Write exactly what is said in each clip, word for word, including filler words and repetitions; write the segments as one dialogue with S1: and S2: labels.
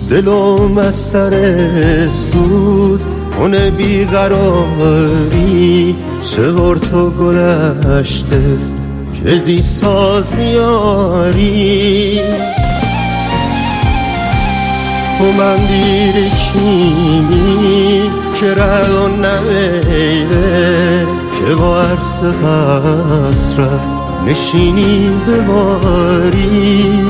S1: دلم از سر سوز اون بیقراری چور تو گلشته که دی ساز نیاری تو من دیر کینی که رد نمیره که با عرص حسرت نشینی بباری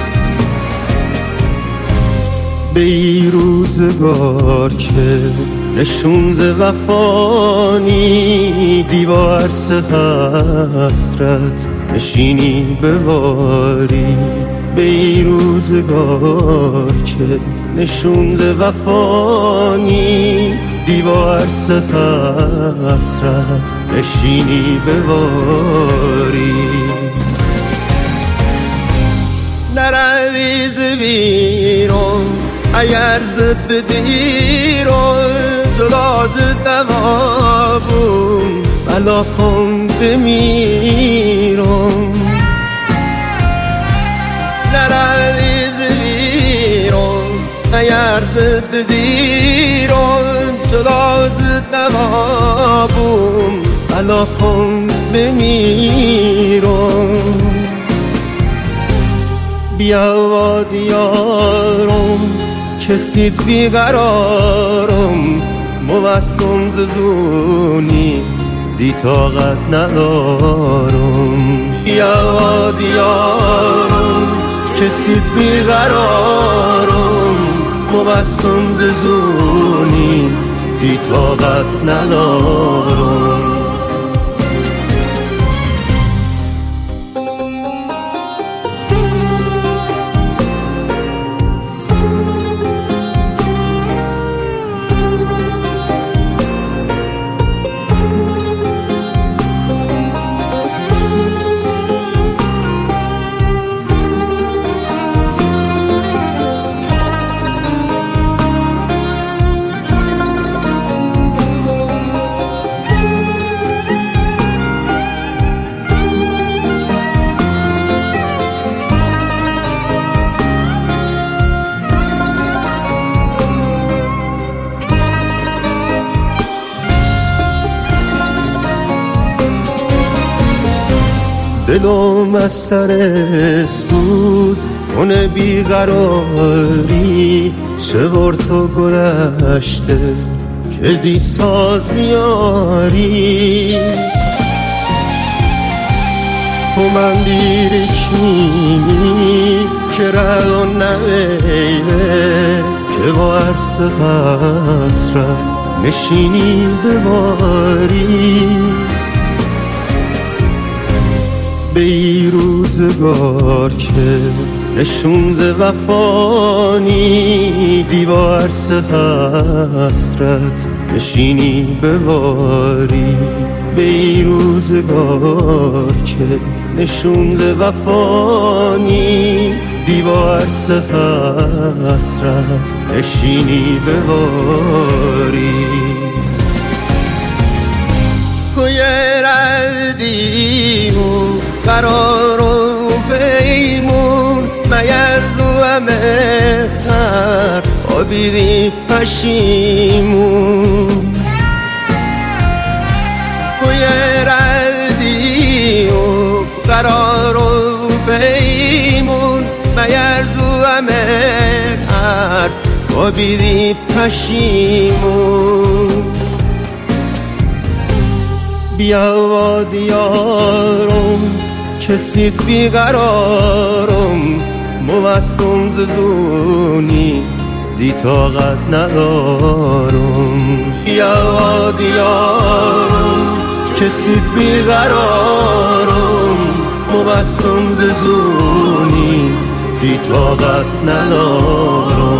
S1: به ای روزگار که نشون ز وفانی دیوار عرص حسرت نشینی بباری به ای روزگار که نشون ز وفانی دیوار عرص حسرت نشینی بباری نردی ز بیرون اگر زد بدیرون جدا زد دوابون بلا کن بمیرون نردی ز بیرون اگر زد بدیرون جدا زد دوابون بلا کن بمیرون بیا و دیارم کسیت بیقرارم موستم ززونی دی طاقت ندارم بیا و دیارم کسیت بیقرارم موستم ززونی دی طاقت ندارم دلم از سر سوز اون بیقراری چور تو گلشته که دی ساز نیاری تو من دیر کینی که رد نمیره که با عرص حسرت نشینی بباری به ای روزگار که نشون ز وفانی دیوار عرص حسرت نشینی بباری به ای روزگار که نشون ز وفانی دیوار عرص حسرت نشینی بباری کوی ردیمون قرار و پیمون مگر زوامه تر آبیدی پشیمون کوی ردی و قرار و پیمون مگر زوامه تر آبیدی پشیمون بیا و دیارم کسیت بیقرارم موستم ززونی دی طاقت ندارم بیا و دیارم کسیت بیقرارم موستم ززونی دی طاقت ندارم